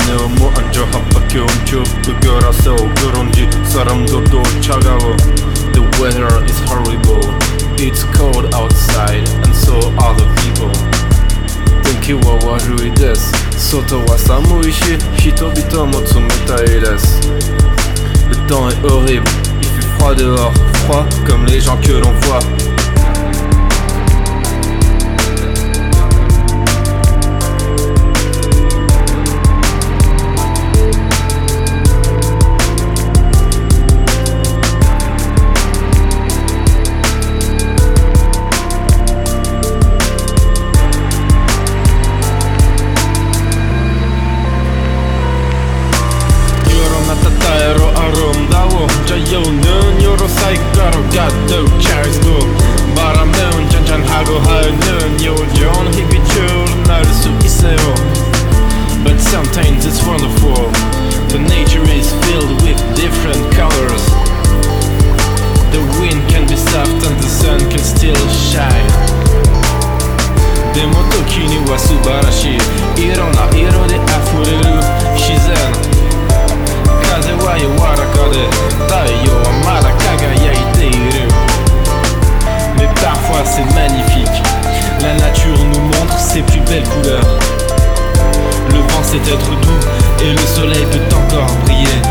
너무 안 좋아 밖에 움직여 그겨라서 그런지 사람들도 차가워. The weather is horrible. It's cold outside and so are the people. 天気は悪いです。外は寒いし人々も冷たいです。Le temps est horrible. Il fait froid dehors, froid comme les gens que l'on voit. 아름다워 자유는 여러 사이가로 가득 차있고 바람은 잔잔하고 하늘은 여전히 빛을 날 수 있어요. But sometimes it's wonderful. The nature is filled with different colors. The wind can be soft and the sun can still shine. でも時には素晴らしいいろんな色で溢れる自然。風は柔らかで太陽はまだ輝いている。Mais parfois c'est magnifique. La nature nous montre ses plus belles couleurs. Le vent sait être doux et le soleil peut encore briller.